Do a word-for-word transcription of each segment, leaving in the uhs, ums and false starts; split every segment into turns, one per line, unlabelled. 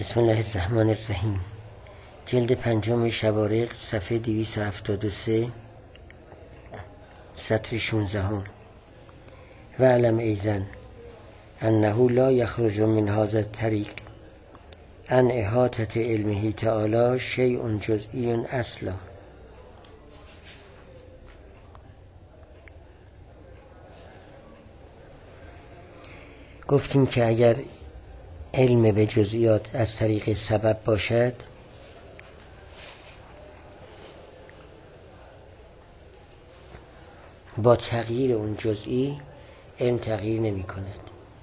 بسم الله الرحمن الرحیم. جلد پنجم شوارق، صفحه دویست و هفتاد و سه، سطر شانزدهم. و علم ایزن انه لا یخرج من هذا الطریق عن احاطة علمه تعالی شیء جزئی اصلا. گفتیم که اگر علم به جزئیات از طریق سبب باشد، با تغییر اون جزئی علم تغییر نمی کند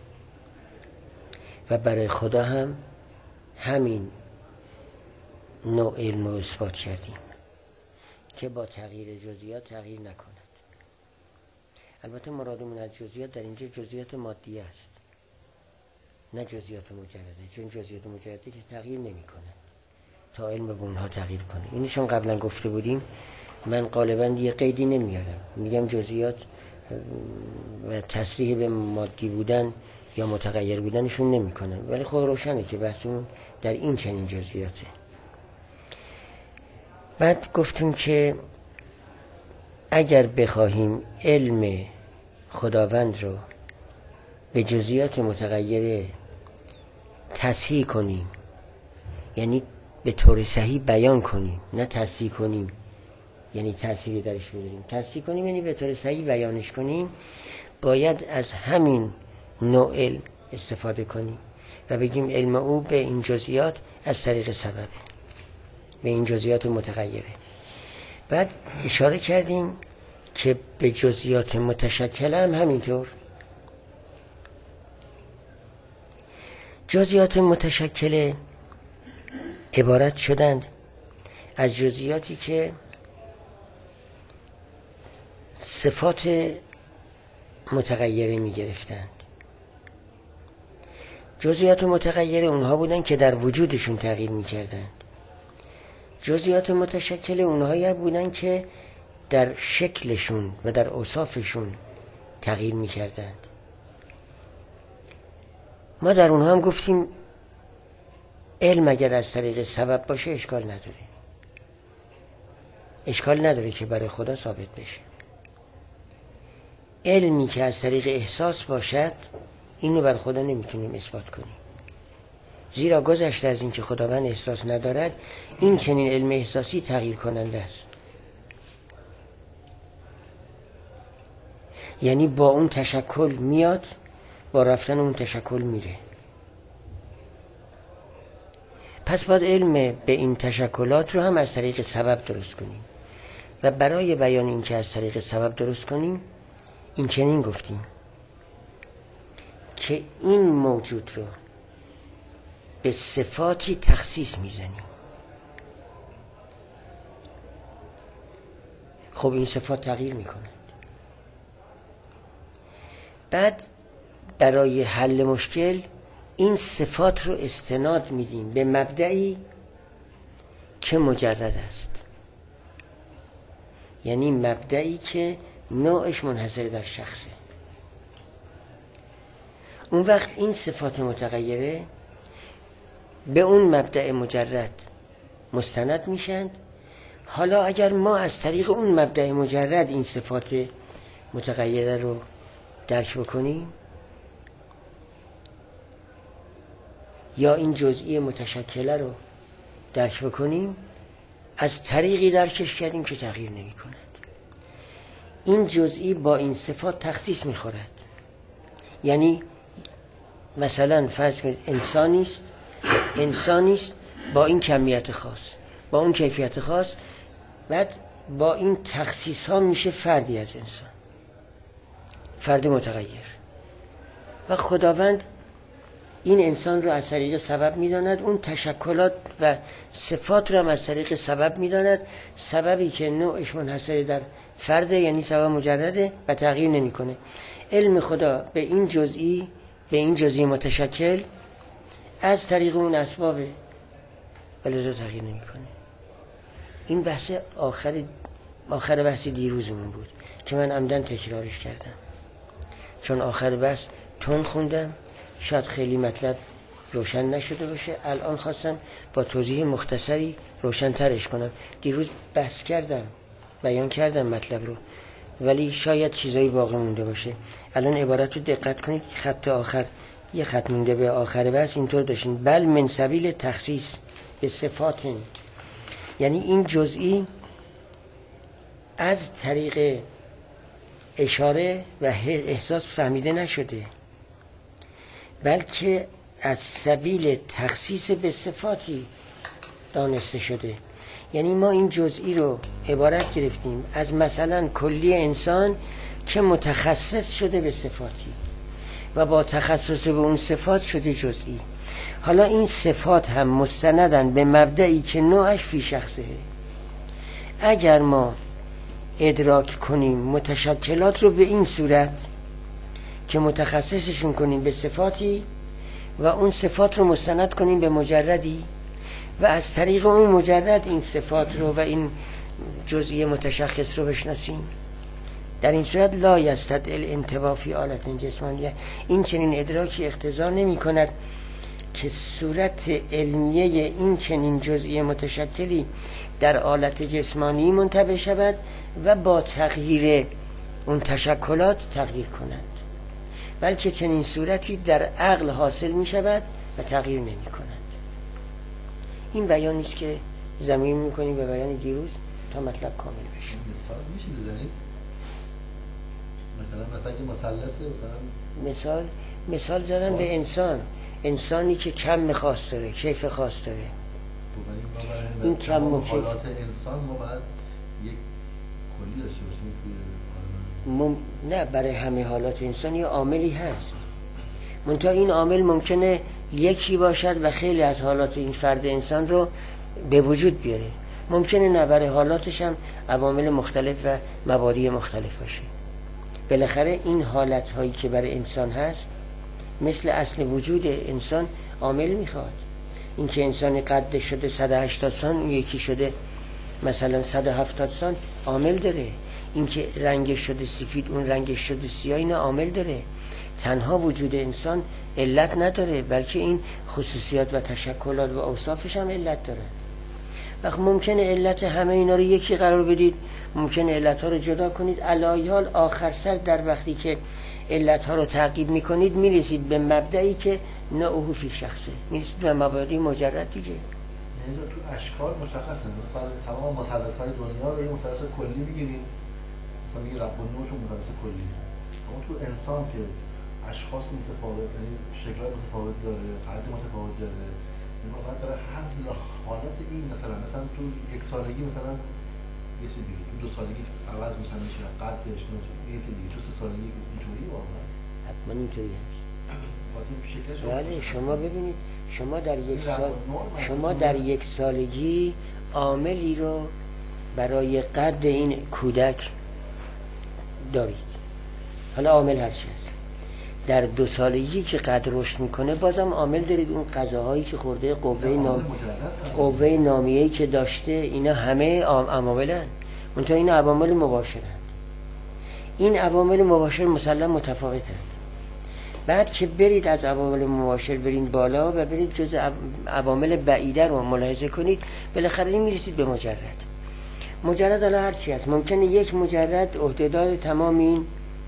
و برای خدا هم همین نوع علم رو اثبات کردیم که با تغییر جزئیات تغییر نکند. البته مرادمون از جزئیات در اینجا جزئیات مادی است، نه جزئیات مجرده، چون جزئیات مجرده که تغییر نمی کند تا علم به اونها تغییر کنه. اینو چون قبلا گفته بودیم، من غالبا یه قیدی نمیارم، میگم جزئیات و تصریح به مادی بودن یا متغیر بودنشون نمی کنن، ولی خب روشنه که بحثمون در این چنین جزئیاته. بعد گفتیم که اگر بخواهیم علم خداوند رو به جزئیات متغیره تصحیح کنیم، یعنی به طور صحیح بیان کنیم، نه تصحیح کنیم یعنی تأثیری درش بذاریم، تصحیح کنیم یعنی به طور صحیح بیانش کنیم، باید از همین نوع علم استفاده کنیم و بگیم علم او به این جزئیات از طریق سببه، به این جزئیات متغیره. بعد اشاره کردیم که به جزئیات متشکل هم همینطور. جزئیات متشکل عبارت شدند از جزئیاتی که صفات متغیره می گرفتند. جزئیات متغیره اونها بودند که در وجودشون تغییر می کردند. جزئیات متشکل اونهایی بودند که در شکلشون و در اوصافشون تغییر می کردند. ما در اونها هم گفتیم علم اگر از طریق سبب باشه اشکال نداره، اشکال نداره که برای خدا ثابت بشه. علمی که از طریق احساس باشد، اینو بر خدا نمیتونیم اثبات کنیم، زیرا گذشته از این که خداوند احساس ندارد، این چنین علم احساسی تغییر کننده است. یعنی با اون تشکل میاد، با رفتن اون تشکل میره. پس باید علم به این تشکلات رو هم از طریق سبب درست کنیم و برای بیان این که از طریق سبب درست کنیم، این چنین گفتیم که این موجود رو به صفاتی تخصیص میزنیم. خب این صفات تغییر میکنند. بعد برای حل مشکل این صفات رو استناد میدیم به مبدعی که مجرد است، یعنی مبدعی که نوعش منحصر در شخصه. اون وقت این صفات متغیره به اون مبدع مجرد مستند میشن. حالا اگر ما از طریق اون مبدع مجرد این صفات متغیره رو درک بکنیم، یا این جزئی متشکله رو درک بکنیم، از طریقی درکش کردیم که تغییر نمی کند. این جزئی با این صفات تخصیص می خورد. یعنی مثلا فرض کنید انسانی است، انسانی است با این کمیت خاص، با اون کیفیت خاص، بعد با این تخصیص ها میشه فردی از انسان، فرد متغیر. و خداوند این انسان رو از طریق سبب میداند، اون تشکلات و صفات رو هم از طریق سبب میداند، سببی که نوعش منحصر در فرده، یعنی سبب مجرده و تغییر نمیکنه. علم خدا به این جزئی، به این جزئی متشکل از طریق اون اسبابه و لذا تغییر نمیکنه. این بحث آخر آخر بحث دیروزمون بود که من عمدن تکرارش کردم، چون آخر بحث تون خوندم، شاید خیلی مطلب روشن نشده باشه. الان خواستم با توضیح مختصری روشن ترش کنم. دیروز بحث کردم، بیان کردم مطلب رو، ولی شاید چیزایی باقی مونده باشه. الان عبارت رو دقت کنید، خط آخر یه خط مونده به آخر بحث اینطور داشتین: بل من سبیل تخصیص به صفات، یعنی این جزئی از طریق اشاره و احساس فهمیده نشده، بلکه از سبیل تخصیص به صفاتی دانسته شده. یعنی ما این جزئی رو عبارت گرفتیم از مثلا کلی انسان که متخصص شده به صفاتی و با تخصص به اون صفات شده جزئی. حالا این صفات هم مستندن به مبدئی که نوعش فی شخصه. اگر ما ادراک کنیم متشکلات رو به این صورت که متخصصشون کنیم به صفاتی و اون صفات رو مستند کنیم به مجردی و از طریق اون مجرد این صفات رو و این جزئی متشخص رو بشناسیم، در این صورت لا یستدعی الانتباه فی آلت جسمانیه. این چنین ادراکی اقتضا نمی کند که صورت علمیه این چنین جزئی متشکلی در آلت جسمانی منتبه شود و با تغییر اون تشکلات تغییر کند، بلکه چنین صورتی در عقل حاصل می شود و تغییر نمی کند. این بیانی است که زمین می کنیم به بیان دیروز تا مطلب کامل بشه.
مثال میشه بزنید؟ مثلا مثلا که مثلثه مثلا
مثال مثال زدن به انسان، انسانی که کم خاص داره، کیف خاص داره.
این کم و کیف حالات انسان ما باید یک کلی داشته باشیم.
مم... نه، برای همه حالات انسان یه عاملی هست، منتها این عامل ممکنه یکی باشد و خیلی از حالات این فرد انسان رو به وجود بیاره. ممکنه نه، برای حالاتش هم عوامل مختلف و مبادی مختلف باشه. بالاخره این حالت هایی که برای انسان هست مثل اصل وجود انسان عامل میخواد. این که انسانی قد شده صد و هشتاد سان، اون یکی شده مثلا صد و هفتاد سان، عامل داره. این که رنگش شده سفید، اون رنگش شده سیاه، اینا عامل داره. تنها وجود انسان علت نداره، بلکه این خصوصیات و تشکلات و اوصافش هم علت داره. وقت ممکنه علت همه اینا رو یکی قرار بدید، ممکنه علت ها رو جدا کنید. علی حال آخر سر در وقتی که علت ها رو تعقیب میکنید میرسید به مبدئی که نوعه فی شخصه، میرسید به مبادی مجرد دیگه.
یعنی تو اشکال مشخصه، تمام مثلث های دنیا رو یه مثلث کلی میگیریم، مثلا میگه رب النوعشون مثلث کلیه. اما تو انسان که اشخاص متفاوت، یعنی شکل‌های متفاوت داره، قد متفاوت داره، یعنی واقعا برای هر حالت این مثلا مثلا تو یک سالگی مثلا یه چیزی دیگه، تو دو سالگی عوض مثلا میشه قدش، یکی دیگه تو سه سالگی اینطوری واقعا
حتما اینطوری هست.
شکلش
بله، شما ببینید شما در یک سال شما در یک سالگی عاملی رو برای قد این کودک دارید، حالا عامل هر چی هست. در دو سالگی که قد رشد میکنه بازم عامل دارید، اون غذاهایی که خورده، قوه نام قوه نامیه‌ای که داشته، اینا همه عواملن، منتها این عوامل مباشرن. این عوامل مباشر مسلم متفاوتند. بعد که برید از عوامل مباشر برید بالا و برید جز عوامل بعیده رو ملاحظه کنید، بالاخره میرسید به مجرد. مجرد حالا هر چی هست، ممکنه یک مجرد عهده‌دار تمام این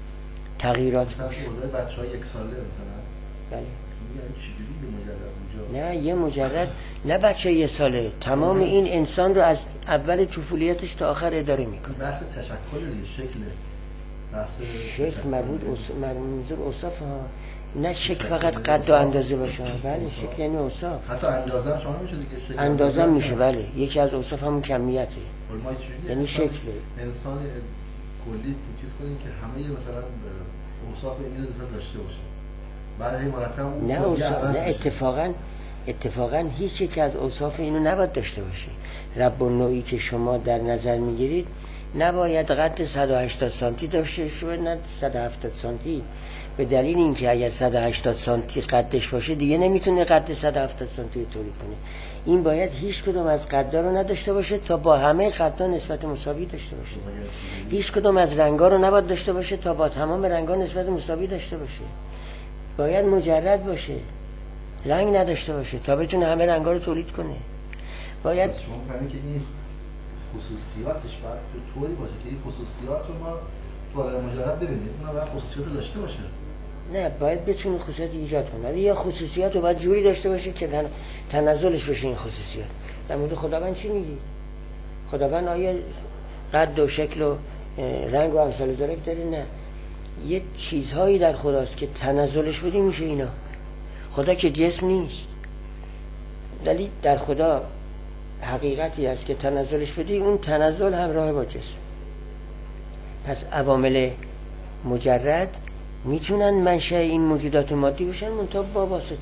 تغییرات
مثلا مثلا بچه‌ها یک ساله مثلا،
بله،
یعنی چجوری یه مجرد اونجا؟
نه یه مجرد نه، بچه یه ساله تمام نه. این انسان رو از اول طفولیتش تا آخر اداره میکنه.
بحث تشکل دیگه، شکل بحث
شکل مربوط اوصاف، منظور اوصاف ها، نه شکل فقط قد و اندازه باشه. بله، شکل یعنی اوصاف.
حتی اندازه هم شامل میشه دیگه، شکل
اندازه میشه. بله، یکی از اوصاف همون کمیته، یعنی شکل
انسان کلی چیز کنیم که همه مثلا اوصاف اینو داشته باشه، بعد هی مرتب
نه اوصاف، نه اتفاقا اتفاقا هیچ یک از اوصاف اینو نباید داشته باشه. رب النوعی که شما در نظر میگیرید نباید قد صد و هشتاد سانتی داشته باشه، نه صد و هفتاد سانتی، به دلیل اینکه اگر صد و هشتاد سانتی قدش باشه دیگه نمیتونه قد صد و هفتاد سانتی رو تولید کنه. این باید هیچ کدوم از قدها رو نداشته باشه تا با همه قدها نسبت مساوی داشته باشه. هیچ کدوم از رنگا رو نباید داشته باشه تا با تمام رنگا نسبت مساوی داشته باشه. باید مجرد باشه. رنگ نداشته باشه تا بتونه همه رنگا رو تولید کنه. باید
شما فهمید که این خصوصیاتش باید به طوری باشه که این خصوصیات رو ما تو عالم مجرد ببینیم، اونها باید خصوصیات داشته باشه.
نه، باید بتونه خصوصیات ایجاد کنه، یا خصوصیات رو باید جوری داشته باشه که تن... تنزلش بشه این خصوصیات. در مورد خداوند چی میگی؟ خداوند آیا قد و شکل و رنگ و امثال ذالک داره؟ نه، یه چیزهایی در خداست که تنزلش بدی میشه اینا. خدا که جسم نیست، ولی در خدا حقیقتی هست که تنزلش بدی، اون تنزل همراه با جسم. پس عوامل مجرد میتونن منشأ این موجودات مادی باشن، منتها با واسطه،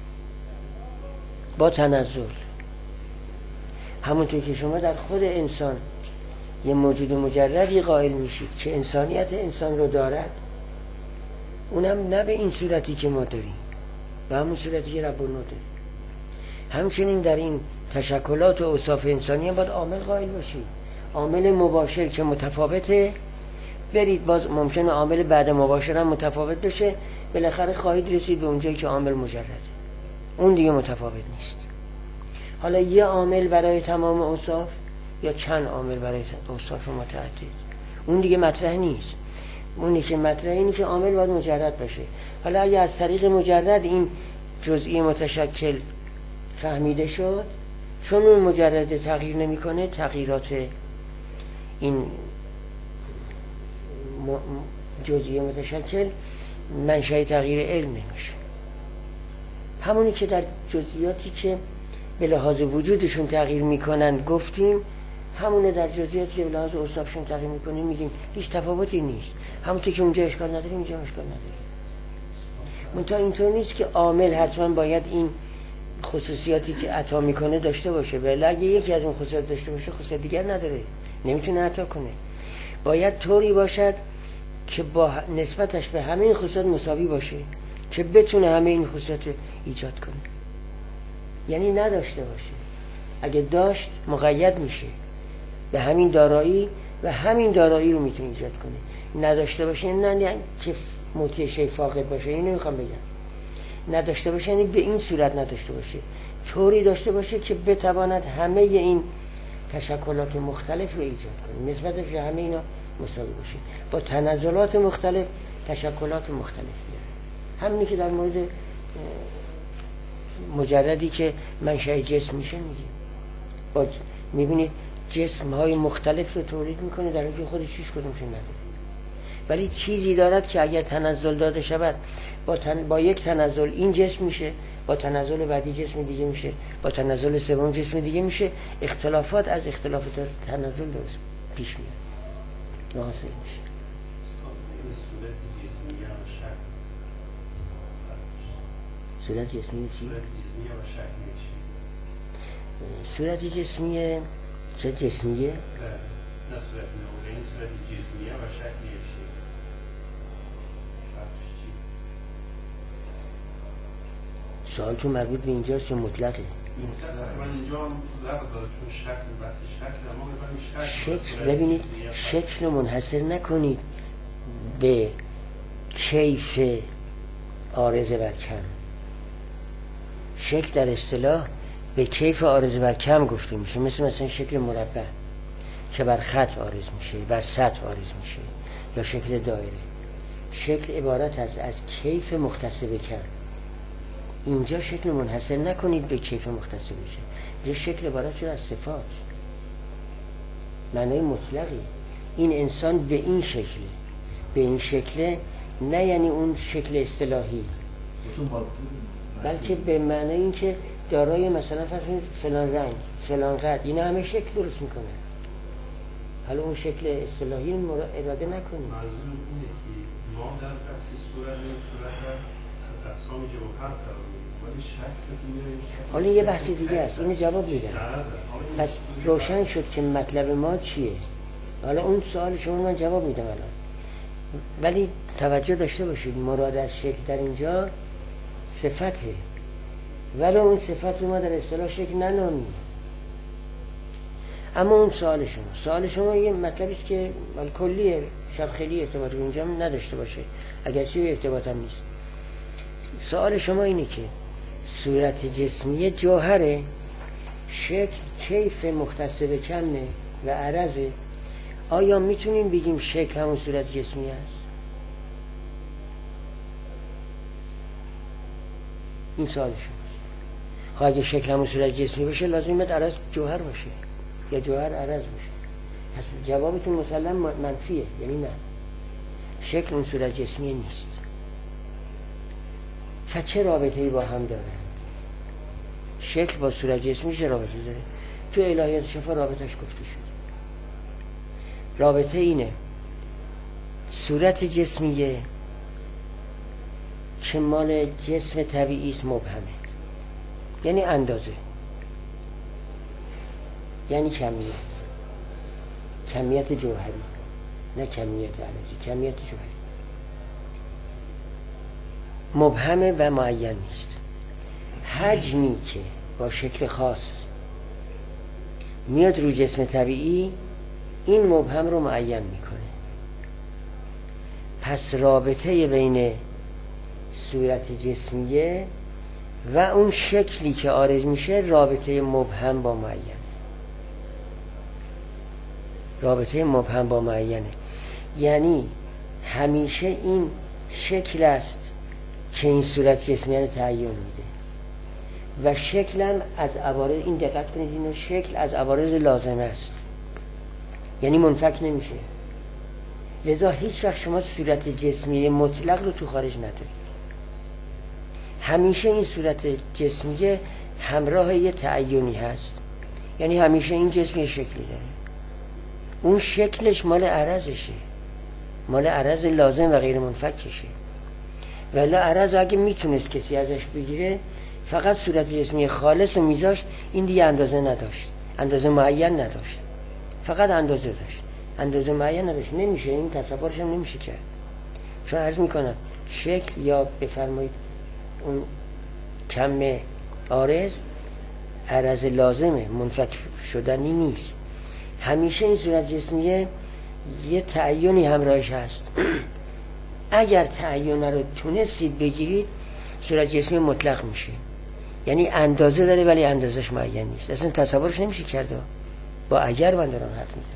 با تنزل. همونطور که شما در خود انسان یه موجود مجردی قائل میشید که انسانیت انسان رو دارد، اونم نه به این صورتی که ما داریم، به همون صورتی که رب النوع داریم. همچنین در این تشکلات و اوصاف انسانی هم باید عامل قائل باشید، عامل مباشر که متفاوته. برید باز ممکنه عامل بعد مباشر هم متفاوت بشه، بالاخره خواهید رسید به اونجایی که عامل مجرده، اون دیگه متفاوت نیست. حالا یه عامل برای تمام اوصاف یا چند عامل برای اوصاف متعدد، اون دیگه مطرح نیست. اونی که مطرح اینه که عامل باید مجرد باشه. حالا اگه از طریق مجرد این جزئی متشکل فهمیده شد، چون اون مجرد تغییر نمیکنه، تغییرات این جزئی متشکل منشأ تغییر علم نمیشه. همونی که در جزئیاتی که به لحاظ وجودشون تغییر میکنن گفتیم، همونه در جزئیاتی که به لحاظ اوصافشون تغییر میکنیم میگیم هیچ تفاوتی نیست. همونطور که اونجا اشکال نداریم اینجا اشکال نداریم. منتها اینطور نیست که عامل حتما باید این خصوصیاتی که عطا میکنه داشته باشه، ولی اگه یکی از اون خصوصیات داشته باشه خصوصیت دیگر نداره، نمیتونه عطا کنه. باید طوری باشد که با نسبتش به همه این خصوصیات مساوی باشه، که بتونه همه این خصوصیات ایجاد کنه. یعنی نداشته باشه. اگه داشت مقید میشه به همین دارایی و همین دارایی رو میتونه ایجاد کنه. نداشته باشه نه نه که موتی شی فاقد باشه، این نمیخوام بگم. نداشته باشه یعنی به این صورت نداشته باشه، طوری داشته باشه که بتواند همه این تشکلات مختلف رو ایجاد کنه، نسبتش به همه اینا مساوی باشه، با تنزلات مختلف تشکلات مختلف بیاره. همینی که در مورد مجردی که منشأ جسم میشه میگیم. با میبینید جسم های مختلف رو تولید میکنه در حالی که خودش هیچ کدومشون نداره، ولی چیزی دارد که اگر تنزل داده شود با, تن... با یک تنزل این جسم میشه، با تنزل بعدی جسم دیگه میشه، با تنزل سوم جسم دیگه میشه. اختلافات از اختلافات تنزل درست پیش میاد، حاصل میشه. صورت جسمی چی؟ صورت جسمیه. چه جسمیه؟
نه صورت نوعی، صورت جسمیه و شکلیه چیه؟
سوال تو مربوط به اینجاست یا مطلقه؟
مطلقه. من اینجا هم لغت داره چون شکل بحث شکل، اما ببینید شکل
شکل ببینید شکل رو منحصر نکنید به کیف عارض بر کم. شکل در اصطلاح به کیف عارض بر کم گفته میشه، مثل مثلا شکل مربع که بر خط عارض میشه، بر سطح عارض میشه، یا شکل دایره. شکل عبارت است از کیف مختص به کم. اینجا شکل منحصر نکنید به کیف مختص بشه، اینجا شکل عبارت شده از صفات، معنای مطلقی. این انسان به این شکله، به این شکله، نه یعنی اون شکل اصطلاحی، بلکه به معنای این که دارای مثلا فرض کنید فلان رنگ، فلان قد، اینا همه شکل درست میکنه. حالا اون شکل اصطلاحی اراده نکنید.
منظور اینه که ما در بحث صورت صورت از اقسام جوهر قرار میدیم، ولی شکل
حالا یه بحث دیگه است، اینو جواب میدم. پس روشن شد که مطلب ما چیه. حالا اون سوال شما من جواب میدم الان، ولی توجه داشته باشید مراد از شکل در اینجا صفته، ولی اون صفت رو ما در اصطلاح شکل ننامیم. اما اون سوال شما سوال شما یه مطلبی است که کلیه، شب خیلی ارتباط به اینجا نداشته باشه، اگرچه ارتباط هم نیست. سوال شما اینه که صورت جسمی جوهره، شکل کیف مختص به کمه و عرضه. آیا میتونیم بگیم شکل همون صورت جسمی است؟ این سوال شماست. خب اگه شکل همون صورت جسمی باشه لازمه عرض جوهر باشه یا جوهر عرض باشه. پس جوابتون مسلم منفیه، یعنی نه، شکل اون صورت جسمی نیست. پس چه رابطه‌ای با هم داره؟ شکل با صورت جسمی چه رابطه‌ای داره؟ تو الهیات شفا رابطش گفته شد. رابطه اینه صورت جسمیه که مال جسم طبیعی است مبهمه، یعنی اندازه، یعنی کمیت، کمیت جوهری، نه کمیت عرضی، کمیت جوهری مبهمه و معین نیست. حجمی که با شکل خاص میاد رو جسم طبیعی این مبهم رو معین میکنه. پس رابطه بین صورت جسمیه و اون شکلی که عارض میشه رابطه مبهم با معین، رابطه مبهم با معینه. یعنی همیشه این شکل است که این صورت جسمیه رو تعیین میده و شکلم از عوارض، این دقت کنید، اینو شکل از عوارض لازمه است، یعنی منفک نمیشه. لذا هیچ وقت شما صورت جسمی مطلق رو تو خارج ندارید. همیشه این صورت جسمی همراه یه تعیینی هست، یعنی همیشه این جسم یه شکلی داره، اون شکلش مال عرضشه، مال عرض لازم و غیر منفکشه. ولی عرض اگه میتونست کسی ازش بگیره فقط صورت جسمی خالص و میذاش، این دیگه اندازه نداشت، اندازه معین نداشت، فقط اندازه داشت، اندازه معین نداشت. نمیشه، این تصورش هم نمیشه کرد. چون عرض میکنم شکل یا بفرمایید اون کم عارض عرض لازمه، منفک شدنی نیست. همیشه این صورت جسمیه یه تعیینی همراهش هست. اگر تعیین رو تونستید بگیرید صورت جسمی مطلق میشه، یعنی اندازه داره ولی اندازش معین نیست. اصلا تصورش نمیشه کرده. با اگر من دارم حرف میزنم.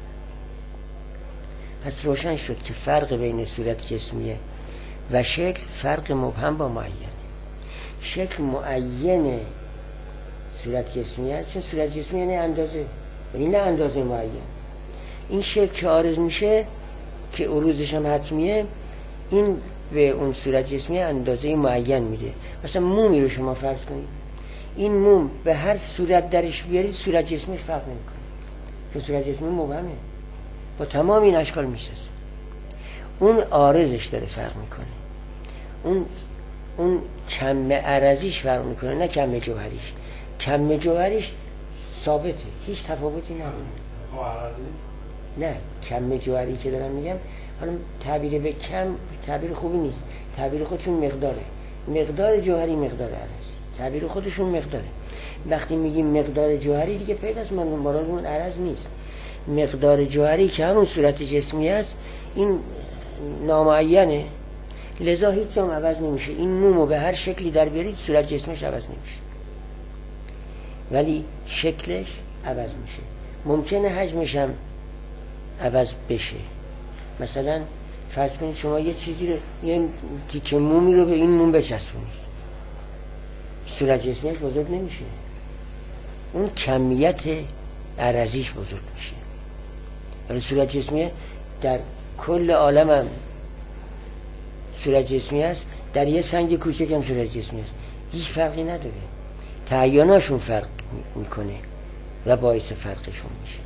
پس روشن شد که فرق بین صورت جسمیه و شکل فرق مبهم با معینه. شکل معین صورت جسمی هست، چون صورت جسمی یعنی اندازه، یعنی نه اندازه معین. این شکل که عارض میشه که عروضش هم حتمیه، این به اون صورت جسمی اندازه معین میده. مثلا مومی رو شما فرض کنید، این موم به هر صورت درش بیارید صورت جسمی فرق نمیکنه، چون صورت جسمی مبهمه، با تمام این اشکال میسازه. اون عارضش داره فرق میکنه، اون اون کم عرضیش فرق میکنه، نه کم جوهریش. کم جوهریش ثابته، هیچ تفاوتی نداره.
خب عرض نیست؟
نه، کم جوهری که دارم میگم، حالا تعبیر به کم تعبیر خوبی نیست، تعبیر خودشون مقداره. مقدار جوهری مقدار عرض، تعبیر خودشون مقداره. وقتی میگیم مقدار جوهری دیگه پیداست من مرادمون عرض نیست. مقدار جوهری که همون صورت جسمی است این نامعینه، لذا هیچ جام عوض نمیشه. این مومو به هر شکلی در بیارید صورت جسمش عوض نمیشه، ولی شکلش عوض میشه. ممکنه حجمش هم عوض بشه. مثلا فرض کنید شما یه چیزی رو، یه تیکه مومی رو به این موم بچسبونید، صورت جسمیش بزرگ نمیشه، اون کمیت عرضیش بزرگ میشه. ولی صورت جسمی در کل عالم هم صورت جسمی است، در یه سنگ کوچک هم صورت جسمی است، هیچ فرقی نداره. تعییناشون فرق میکنه و باعث فرقشون میشه.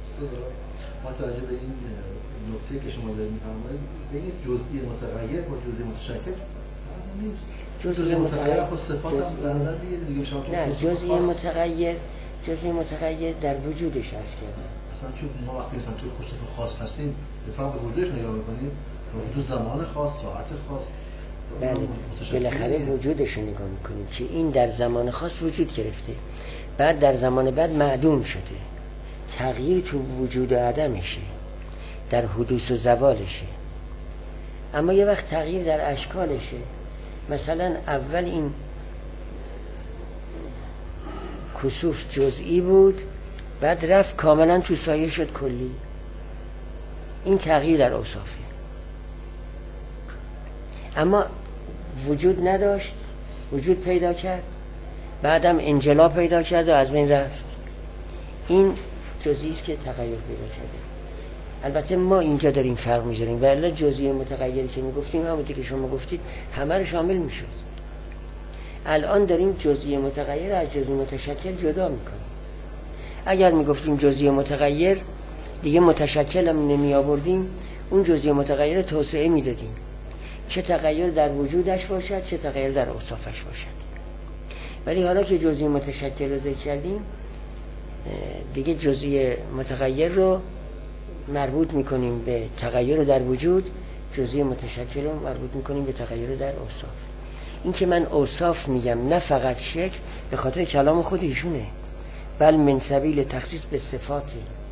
با توجه به این نکته که شما دارید میفرمایید، بگید جزئی متغیر با جزئی متشکل نیست. جزئی متغیر خود صفات هم در نظر بگیرید دیگه. شما
نه، جزئی متغیر جزئی متغیر در وجودش عرض کردم.
اصلا که ما وقتی مثلا توی کشف خاص هستیم بفهم به وجودش نگاه میکنیم، تو زمان خاص، ساعت خاص،
بله بالاخره وجودش رو نگاه میکنیم که این در زمان خاص وجود گرفته، بعد در زمان بعد معدوم شده، تغییر تو وجود و عدمشه، در حدوث و زوالشه. اما یه وقت تغییر در اشکالشه. مثلا اول این کسوف جزئی بود، بعد رفت کاملا تو سایه شد کلی. این تغییر در اوصافه، اما وجود نداشت، وجود پیدا کرد، بعدم انجلا پیدا کرد و از بین رفت. این جزئی است که تغییر پیدا کرده. البته ما اینجا داریم فرق میذاریم، ولی جزئی متغیری که میگفتیم همونطور که شما گفتید همه رو شامل میشد. الان داریم جزئی متغیر از جزئی متشکل جدا میکنیم. اگر میگفتیم جزئی متغیر دیگه متشکل هم نمی آوردیم، اون جزئی متغیر توسعه میدادیم، چه تغییر در وجودش باشد چه تغییر در اوصافش باشد. ولی حالا که جزئی متشکل رو ذکر کردیم، دیگه جزئی متغیر رو مربوط میکنیم به تغییر در وجود، جزئی متشکل رو مربوط میکنیم به تغییر در اوصاف. این که من اوصاف میگم نه فقط شکل، به خاطر کلام خود ایشونه، بل من سبیل تخصیص به صفاته.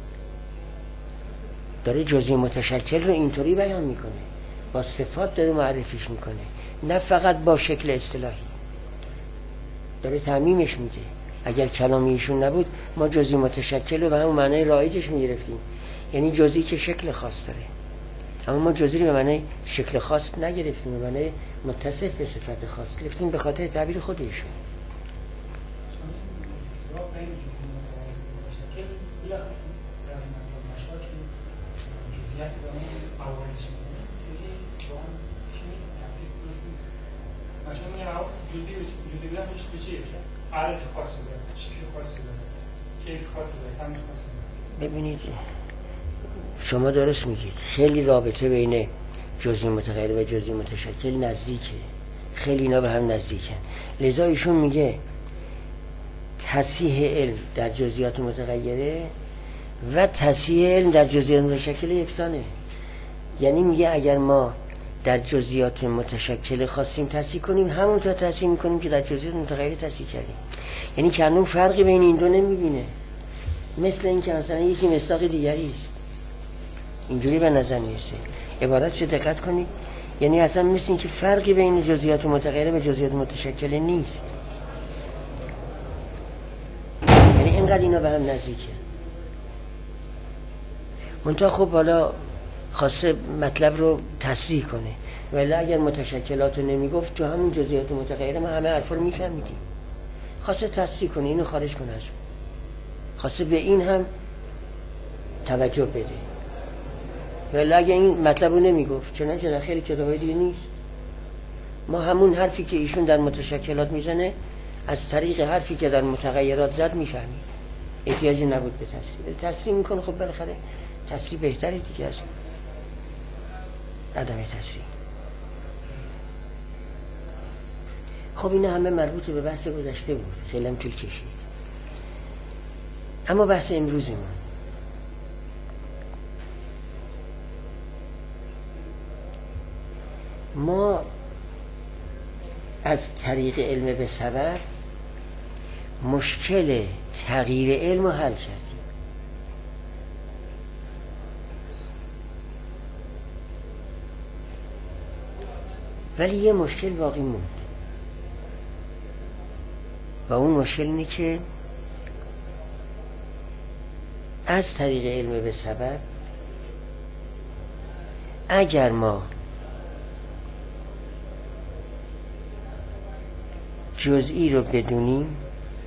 داره جزئی متشکل رو اینطوری بیان میکنه، با صفات داره معرفیش میکنه، نه فقط با شکل اصطلاحی، داره تعمیمش میده. اگر کلام ایشون نبود ما جزئی متشکل رو به همون معنای رایجش میگرفتیم، یعنی جزئی که شکل خاص داره، اما ما جزئی رو به معنای شکل خاص نگرفتیم، به معنای متصف به صفت خاص گرفتیم به خاطر تعبیر خود ایشون. ببینید شما درست میگید، خیلی رابطه بین جزئی متغیر و جزئی متشکل نزدیکه، خیلی اینا به هم نزدیکن. لذا ایشون میگه تصحیح علم در جزئیات متغیره و تصحیح علم در جزئیات متشکل یکسانه. یعنی میگه اگر ما در جزئیات متشکل خواستیم تصحیح کنیم، همونطور تصحیح میکنیم که در جزئیات متغیره تصحیح کردیم. یعنی که هنوز فرقی بین این دو نمیبینه، مثل این که مثلا یکی مصداق دیگری است، اینجوری به نظر میرسه. عبارت رو دقت کنید، یعنی اصلا مثل این که فرقی بین جزئیات متغیره و جزئیات متشکل نیست، یعنی اینقدر اینا به هم نزدیکه. منتها خب حالا خواسته مطلب رو تصریح کنه، ولی اگر متشکلات رو نمیگفت تو همون جزئیات متغیره ما همه حرفا رو میفهمیدیم. خواسته تصریح کنه، اینو خارج کنه، از خواسته به این هم توجه بده، ولی اگر این مطلب رو نمیگفت، چنانچه در خیلی کتابای دیگه نیست، ما همون حرفی که ایشون در متشکلات میزنه از طریق حرفی که در متغیرات زد میفهمیم، احتیاجی نبود به تصریح. تصریح میکنه، خب بالاخره تصریح بهتره دیگه از عدم تصریح. خب این همه مربوط به بحث گذشته بود، خیلی هم طول کشید. اما بحث امروزمون، ما از طریق علم به سبب مشکل تغییر علم رو حل کردیم، ولی یه مشکل باقی موند و اون مشکل اینه که از طریق علم به سبب اگر ما جزئی رو بدونیم،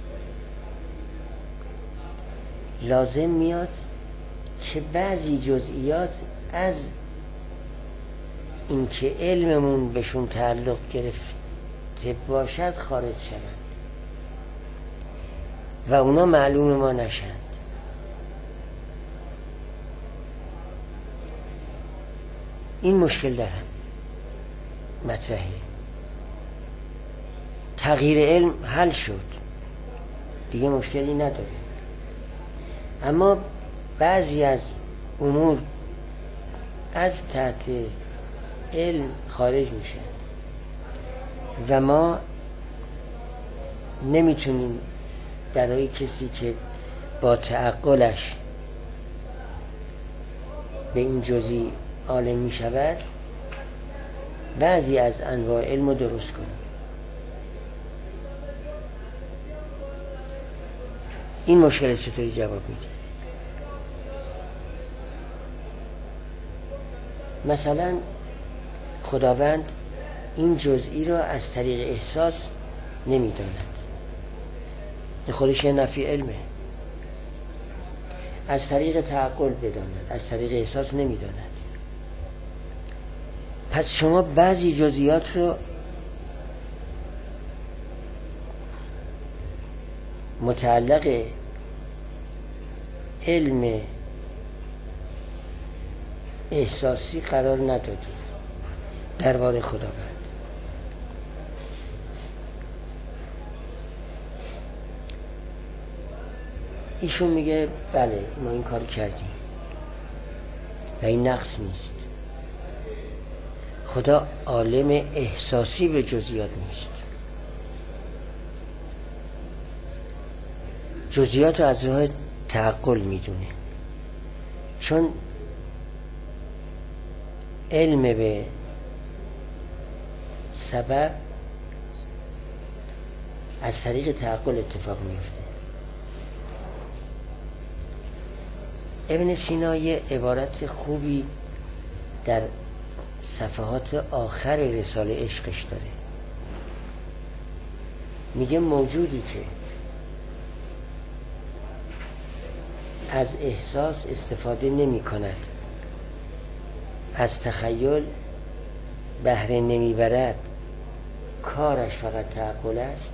لازم میاد که بعضی جزئیات از اینکه علممون بهشون تعلق گرفته باشد خارج شوند و اونا معلوم ما نشند. این مشکل در مطرحه. تغییر علم حل شد، دیگه مشکلی نداره، اما بعضی از امور از تحت علم خارج میشه و ما نمیتونیم برای کسی که با تعقلش به این جزئی عالم میشود بعضی از انواع علم رو درست کنیم. این مشکل چطوری جواب میدید؟ مثلا خداوند این جزئی را از طریق احساس نمیداند، این خودش یه نفی علمه. از طریق تعقل بداند، از طریق احساس نمیداند. پس شما بعضی جزئیات رو متعلق علم احساسی قرار ندادید درباره خداوند. ایشون میگه بله ما این کار کردیم و این نقص نیست. خدا عالم احساسی به جزئیات نیست. جزئیات رو از راه تعقل میدونه، چون علم به سبب از طریق تعقل اتفاق میفته. ابن سینا یه عبارت خوبی در صفحات آخر رساله عشقش داره. میگه موجودی که از احساس استفاده نمی کند، از تخیل بهره نمی برد، کارش فقط تعقل است،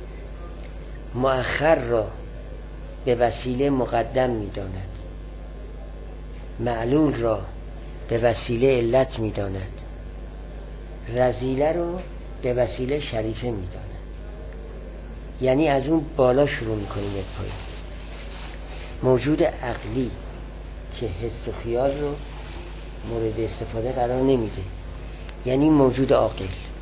مؤخر را به وسیله مقدم می داند، معلول را به وسیله علت می داند، رذیله رو به وسیله شریفه می داند. یعنی از اون بالا شروع می کنیم یک پایین. موجود عقلی که حس و خیال رو مورد استفاده قرار نمیده، یعنی موجود عاقل.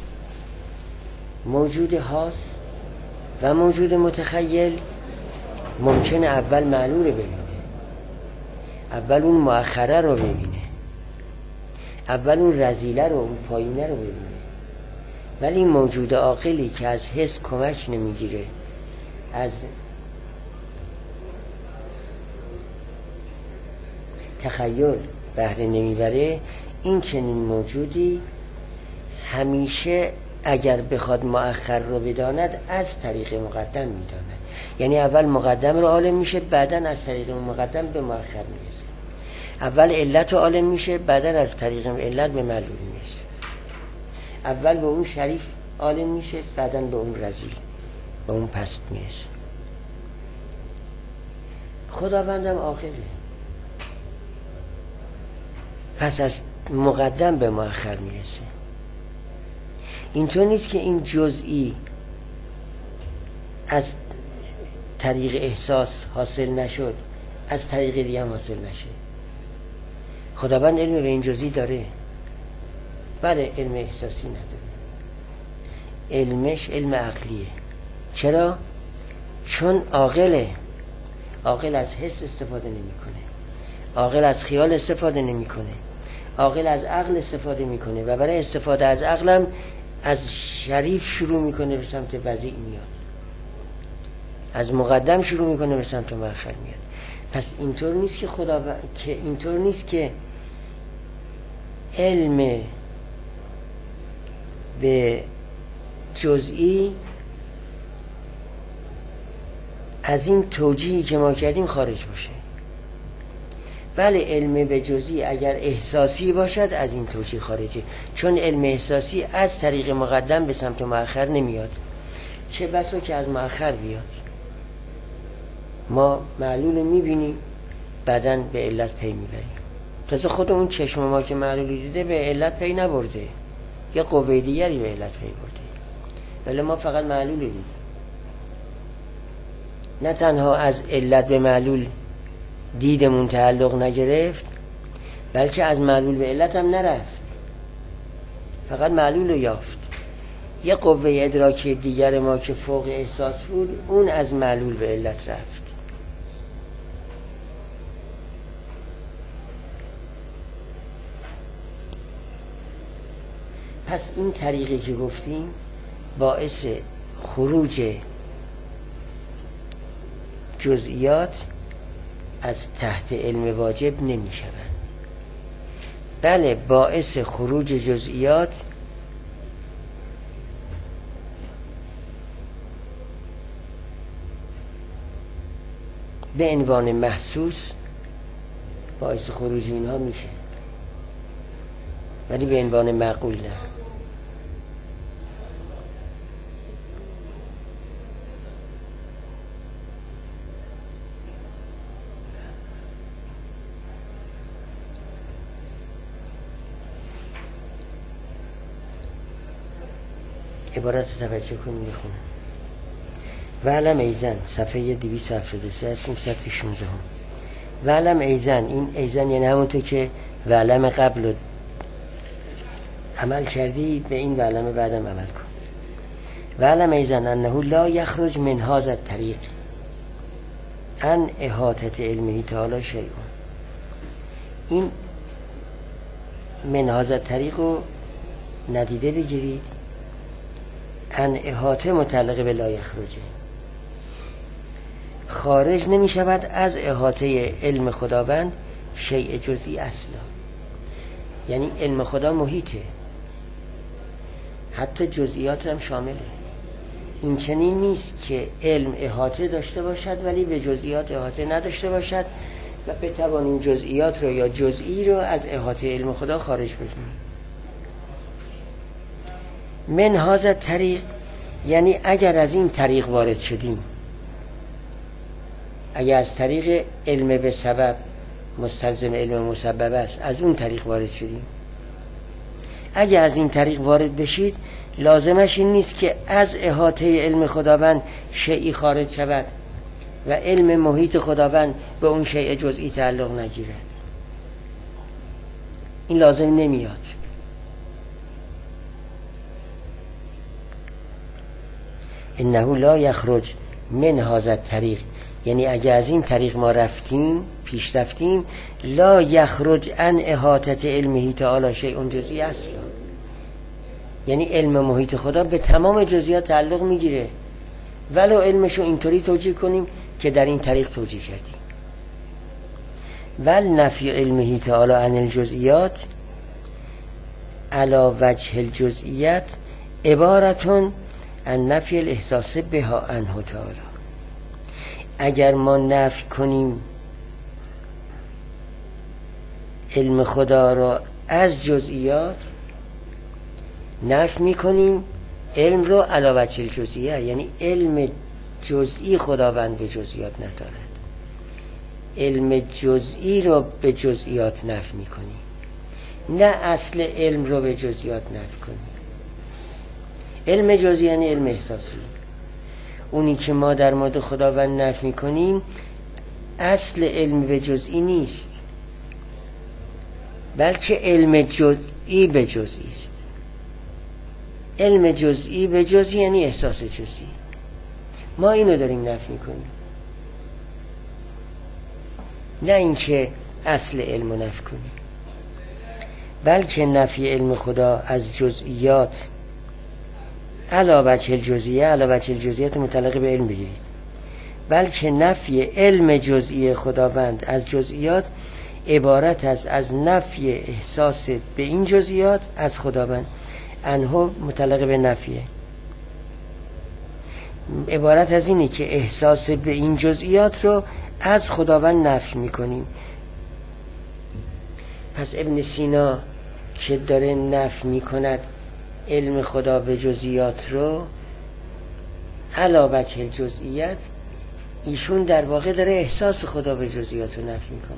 موجود حاس و موجود متخیل ممکنه اول معلول ببینه، اول اون مؤخره رو ببینه، اول اون رذیله رو، اون پایینه رو ببینه. ولی موجود عاقلی که از حس کمک نمیگیره، از تخیل بهره نمیبره، این چنین موجودی همیشه اگر بخواد مؤخر رو بداند از طریق مقدم میداند. یعنی اول مقدم رو عالم میشه، بعدن از طریق مقدم به مؤخر میرسه. اول علت رو عالم میشه، بعدن از طریق علت به معلول میرسه. اول به اون شریف عالم میشه، بعدن به اون رذیل، به اون پست میرسه. خداوندم عاقله، پس از مقدم به مؤخر میرسه. اینطور نیست که این جزئی از طریق احساس حاصل نشد از طریق دیگه هم حاصل نشه. خداوند علم به این جزئی داره، بله علم احساسی نداره. علمش علم عقلیه. چرا؟ چون عاقله. عاقل از حس استفاده نمیکنه، عاقل از خیال استفاده نمیکنه، عاقل از عقل استفاده میکنه و برای استفاده از عقلم از شریف شروع میکنه به سمت وضیع میاد، از مقدم شروع میکنه به سمت مؤخر میاد. پس اینطور نیست که خدا ب... که اینطور نیست که علم به جزئی از این توجیهی که ما کردیم خارج باشه. بله علم به جزئی اگر احساسی باشد از این توجیه خارجه، چون علم احساسی از طریق مقدم به سمت مؤخر نمیاد، چه بسا که از مؤخر بیاد. ما معلول میبینیم بعدن به علت پی میبریم. تازه خود اون چشم ما که معلولی دیده به علت پی نبرده، یا قوه دیگری به علت پی برده، ولی ما فقط معلول دیدیم. نه تنها از علت به معلول دیدمون تعلق نگرفت، بلکه از معلول به علت هم نرفت، فقط معلول رو یافت. یه قوه ادراکی دیگر ما که فوق احساس بود، اون از معلول به علت رفت. پس این طریقی که گفتیم باعث خروج جزئیات از تحت علم واجب نمی شوند. بله باعث خروج جزئیات به عنوان محسوس باعث خروج اینها میشه، ولی به عنوان معقول نه. عبارت توجه کنیم میخونم. وعلم ایزن صفحه دویست و هفتاد و سه هستیم، سطر شانزده هم. وعلم ایزن، این ایزن یعنی همونطور که وعلم قبل عمل کردی به این وعلم بعدم عمل کن. وعلم ایزن انه لا یخرج من هذا الطریق عن احاطه علمه تعالی شیء. این من هذا الطریق رو ندیده بگیرید. عن احاطه متعلق به لا یخرجه، خارج نمی شود از احاطه علم خداوند شیء جزئی اصلا. یعنی علم خدا محیطه، حتی جزئیات هم شامله. این چنین نیست که علم احاطه داشته باشد ولی به جزئیات احاطه نداشته باشد و بتوانیم جزئیات رو یا جزئی رو از احاطه علم خدا خارج بکنیم. من هذا طریق یعنی اگر از این طریق وارد شدیم، اگر از طریق علم به سبب مستلزم علم مسبب است، از اون طریق وارد شدیم، اگر از این طریق وارد بشید لازمش این نیست که از احاطه علم خداوند شیئی خارج شود و علم محیط خداوند به اون شیء جزئی تعلق نگیرد. این لازم نمیاد. انه لا یخرج من هذا الطریق، یعنی اگه از این طریق ما رفتیم پیش رفتیم، لا یخرج عن احاطه علمه تعالی شیء جزئی اصلا. یعنی علم محیط خدا به تمام جزئیات تعلق میگیره، ولو علمشو اینطوری توجیه کنیم که در این طریق توجیه کردیم. ول نفی علمه تعالی عن الجزئیات علی وجه الجزئیات عبارتون عن نفی الاحساس بها عنه تعالی. اگر ما نفی کنیم علم خدا را از جزئیات، نفی میکنیم علم رو علی وجه الجزئیه، یعنی علم جزئی خداوند به جزئیات ندارد. علم جزئی رو به جزئیات نفی میکنیم، نه اصل علم رو به جزئیات نفی کنیم. علم جزئی یعنی علم احساسی. اونی که ما در مورد خداوند نفی میکنیم اصل علم به جزئی نیست، بلکه علم جزئی به جزئی است. علم جزئی به جزئی یعنی احساس جزئی. ما اینو داریم نفی میکنیم، نه اینکه اصل علم رو نفی کنیم. بلکه نفی علم خدا از جزئیات علی وجه الجزئیه، علی وجه الجزئیات متعلق به علم بگیرید. بلکه نفی علم جزئی خداوند از جزئیات عبارت است از نفی احساس به این جزئیات از خداوند، انها متعلق به نفیه. عبارت از اینه که احساس به این جزئیات رو از خداوند نفی میکنیم. پس ابن سینا که داره نفی میکند علم خدا به جزئیات رو علی وجه الجزئیات، ایشون در واقع داره احساس خدا به جزئیات رو نفی میکنه.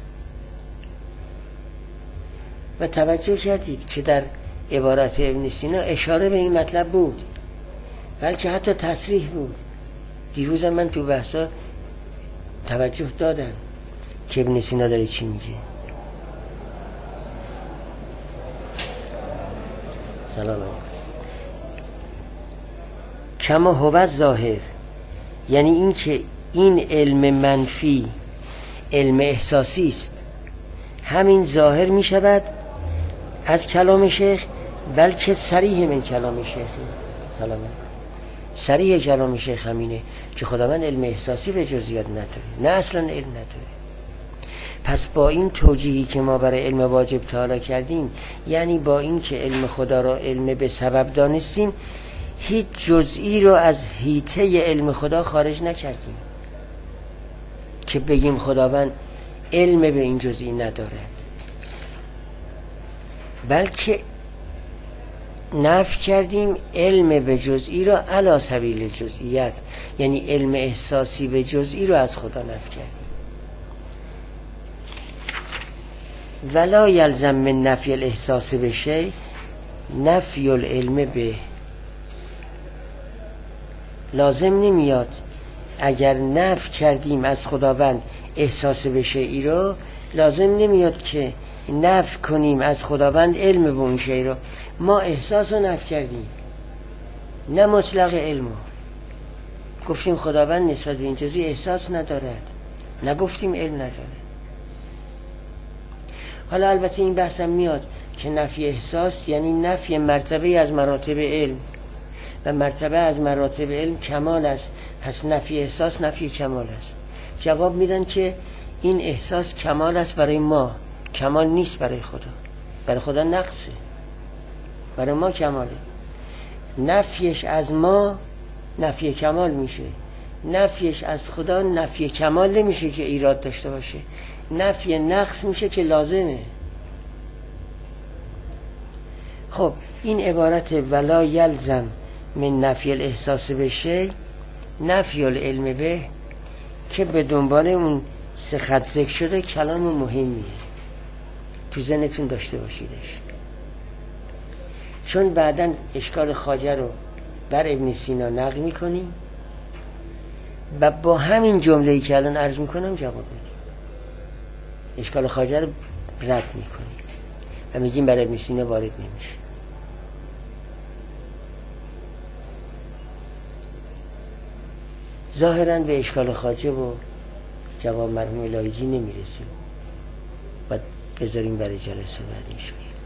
و توجه کردید که در عبارت ابن سینا اشاره به این مطلب بود، بلکه حتی تصریح بود. دیروز من تو بحثا توجه دادم که ابن سینا داره چی میگه. سلام علیکم. کما هو ظاهر، یعنی این که این علم منفی علم احساسی است، همین ظاهر می شود از کلام شیخ، بلکه صریح من کلام شیخ. سلام علیکم. صریح کلام شیخ همینه. که خداوند علم احساسی به جزئیات نداره، نه اصلا علم نداره. پس با این توجیهی که ما برای علم واجب تعالی کردیم، یعنی با این که علم خدا را علم به سبب دانستیم، هیچ جزئی رو از حیطه علم خدا خارج نکردیم که بگیم خداوند علم به این جزئی ندارد، بلکه نفی کردیم علم به جزئی را علی سبیل جزئیت، یعنی علم احساسی به جزئی را از خدا نفی کردیم. ولا یلزم من نفی الاحساس به شیء نفی العلم به. لازم نمیاد اگر نفی کردیم از خداوند احساس به شیئی رو، لازم نمیاد که نفی کنیم از خداوند علم به اون شیء رو. ما احساس رو نفی کردیم، نه مطلق علم رو. گفتیم خداوند نسبت به این جزئی احساس ندارد، نگفتیم علم نداره. حالا البته این بحثم میاد که نفی احساس یعنی نفی مرتبه از مراتب علم، و مرتبه از مراتب علم کمال است، پس نفی احساس نفی کمال است. جواب میدن که این احساس کمال است برای ما، کمال نیست برای خدا. برای خدا نقصه، برای ما کماله. نفیش از ما نفی کمال میشه، نفیش از خدا نفی کمال نمیشه که ایراد داشته باشه، نفی نقص میشه که لازمه. خب این عبارت ولا یلزم من نفی الاحساس به شیء نفی العلم به که به دنبال اون سه خط ذکر شده کلام مهمیه، تو ذهنتون داشته باشیدش، چون بعداً اشکال خواجه رو بر ابن سینا نقل میکنیم و با همین جمله‌ای که الان عرض میکنم جواب میدیم. اشکال خواجه رو رد میکنیم و میگیم بر ابن سینا وارد نمیشه. ظاهراً به اشکال خواجه و جواب مرحوم الهیجی نمیرسیم و بذاریم برای جلسه بعد. این شد.